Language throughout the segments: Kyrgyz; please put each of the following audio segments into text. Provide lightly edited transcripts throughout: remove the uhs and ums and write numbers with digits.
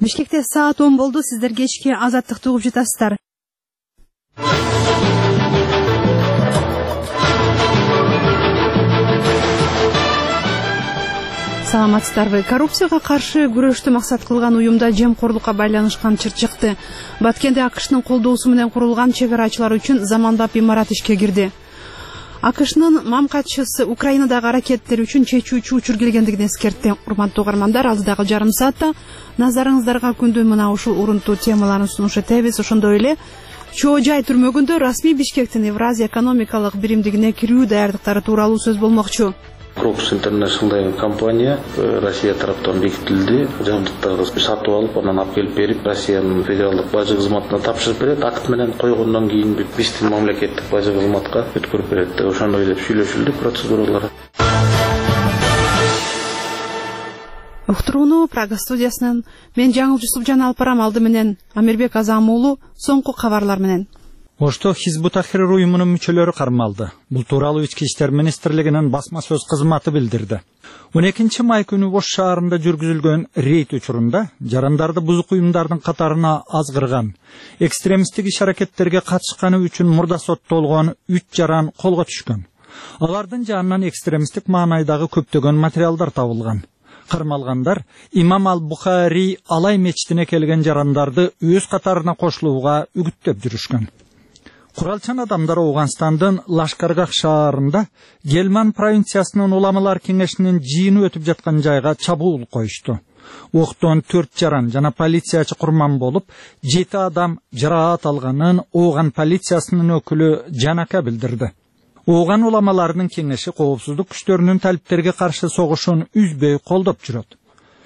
Бишкекте саат 10 болду. Сиздер кечки Азаттыкты угуп жатасыздар. Саламатсыздарбы? Коррупцияга каршы күрөштү максат кылган уюмда жемкорлукка байланышкан чыр чыкты. Баткенде АКШнын колдоосу менен курулган чек арачылар үчүн замандап имарат ишке кирди. АКШнын мамкатчысы Украинадагы аракеттери үчүн чечүүчү учур келгендигин эскертти. Урматтуу угармандар, алдыдагы жарым саатта назарыңыздарга күндүн мына ушул урунтуу темаларын сунуш этебиз. Ошондой эле Чоо жай түрмөгүндө расмий Бишкектин Евразия экономикалык биримдигине кирүү даярдыктары тууралуу сөз болмокчу. Крокус Интернешнл деген компания Россия тараптан бекитилди. Жабдыктарды сатып алып, анан алып келип берип, Россиянын федералдык бажы кызматына тапшырып берет. Акт менен койгондон кийин биздин мамлекеттик бажы кызматка өткөрүп берет. Ошондой деп сүйлөшүлдү процедуралары. Уктурууну Прага студиясынан мен жаңылчы Субжан Алпарам алды менен Амирбек Азам уулу соңку кабарлар менен. Ошто Хизбут Тахрир уюмунун мүчөлөрү кармалды. Бул тууралуу Ички иштер министрлигинин басма сөз кызматы билдирди. 12 май күнү Ош шаарында жүргүзүлгөн рейд учурунда жарандарды бузук уюмдардын катарына азгырган, экстремисттик иш-аракеттерге катышканы үчүн мурда соттолгон 3 жаран колго түшкөн. Алардын жанынан экстремисттик маанайдагы көптөгөн материалдар табылган. Кармалгандар Имам Ал-Бухари Алай мечитине келген жарандарды өз катарына кошулууга үгүттөп жүрүшкөн. Куралчан адамдар Ауганстандын Лашкаргах шаарында Гелман провинциясынын уламалар кеңешинин жыйыны өтүп жаткан жайга чабуул коюшту. Октон 4 жаран жана полициячы курман болуп, 7 адам жараат алганын Ауган полициясынын өкүлү Жанака билдирди. Ауган уламаларынын кеңеши коопсуздук күчтөрүнүн талиптерге каршы согушун үзбөй колдоп жүрөт.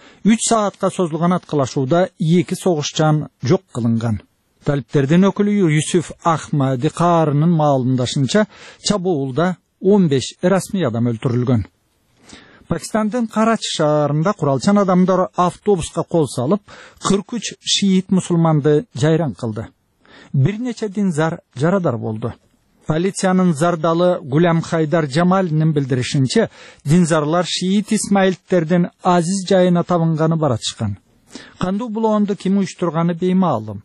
3 саатка созулган аткылашууда 2 согушчан жок кылынган. Талиптердин өкүлү Юсуф Ахмади Каарынын маалымдашынча, чабуулда 15 расмий адам өлтүрүлгөн. Пакистандын Карачи шаарында куралчан адамдар автобуска кол салып, 43 шиит мусулманды жайран кылды. Бир нече динзар жарадар болду. Полициянын зардалы Гулям Хайдар Джамалинин билдиришинче, динзарлар шиит исмаилиттердин азиз жайына табынганы баратышкан. Кандуу булоонду ким уюштурганы беймаалым.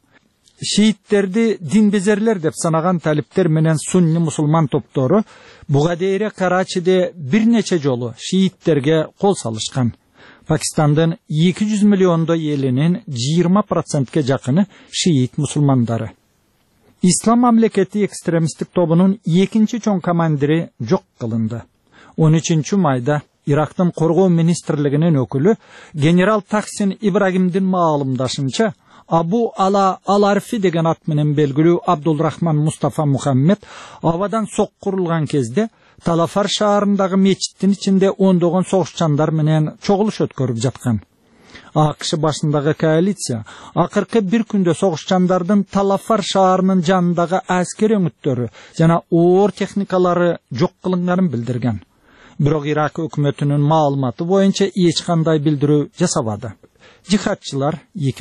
Шииттерди динбезерлер деп санаган талиптер менен сунни мусулман топтору буга дейре Карачиде бир нече жолу шииттерге кол салышкан. Пакистандын 200 миллиондой элинин 20%ке жакыны шиит мусулмандары. Ислам мамлекети экстремисттик тобунун 2-чі чоң командири жок кылынды. 13 майда Ирактын коргоо министрлигинин өкүлү генерал Таксин Ибрагимдин маалымдашынча, Абу Ала Аларфи деген ат менен белгилүү Абдулрахман Мустафа Мухаммед абадан соккурулган кезде Талафар шаарындагы мечиттин ичинде ондогон согушчандар менен чогулуш өткөрүп жаткан. АКШ башындагы коалиция акыркы бир күндө согушчандардын Талафар шаарынын жанындагы аскер өңүттөрү жана оор техникалары жок кылынганын билдирген. Бирок Ирак өкмөтүнүн маалыматы боюнча эч кандай билдирүү жасабады. Жихадчылар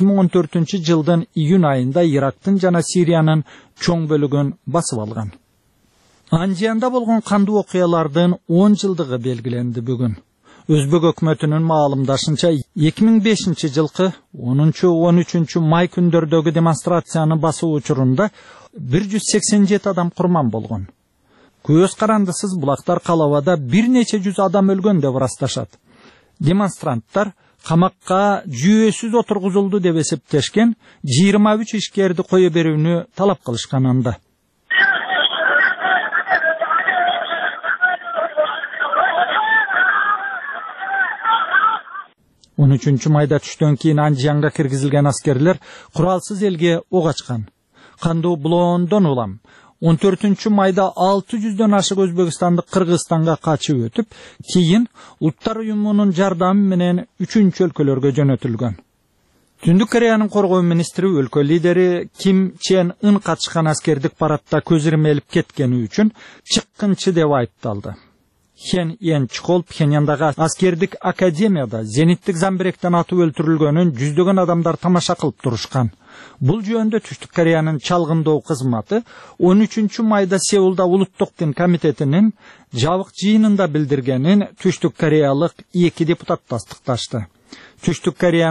2014 жылдын июнь айында Ирактын жана Сириянын чоң бөлүгүн басып алган. Анжиянда болгон кандуу окуялардын 10 жылдыгы белгиленди бүгүн. Өзбек өкмөтүнүн маалымдашынча 2005 жылкы 10-13 май күндөрдөгү демонстрацияны басуу учурунда 187 адам курман болгон. Көз карандысыз булактар калабада бир нече жүз адам өлгөн деп ырасташат. Демонстранттар камакка жүйөсүз отургузулду деп эсептешкен 23 ишкерди кое берүүнү талап кылышкан анда. Он 13 майда түштөн кийин Анжиянга киргизилген аскерлер куралсыз элге ок ачкан. Кандуу булоондон улам 14 майда 600дөн ашык өзбекстандык Кыргызстанга качып өтүп, кийин Улуттар уюмунун жардамы менен 3-чү өлкөлөргө жөнөтүлгөн. Түндүк Кореянын коргоо министри өлкө лидери Ким Чен Ын катышкан аскердик парадда көз ирмелип кеткени үчүн чыккынчы деп айыпталды. Хен Йен Чхол Пхеньяндагы аскердик академияда зениттик замбиректен атып өлтүрүлгөнүн жүздөгөн адамдар тамаша кылып турушкан. Бул жөнүндө Түштүк Кореянын чалгындоо кызматы 13 майда Сеулда Улуттук дин комитетинин жабык жыйынында билдиргенин Түштүк Кореялык 2 депутат тастыкташты. Түштүк Корея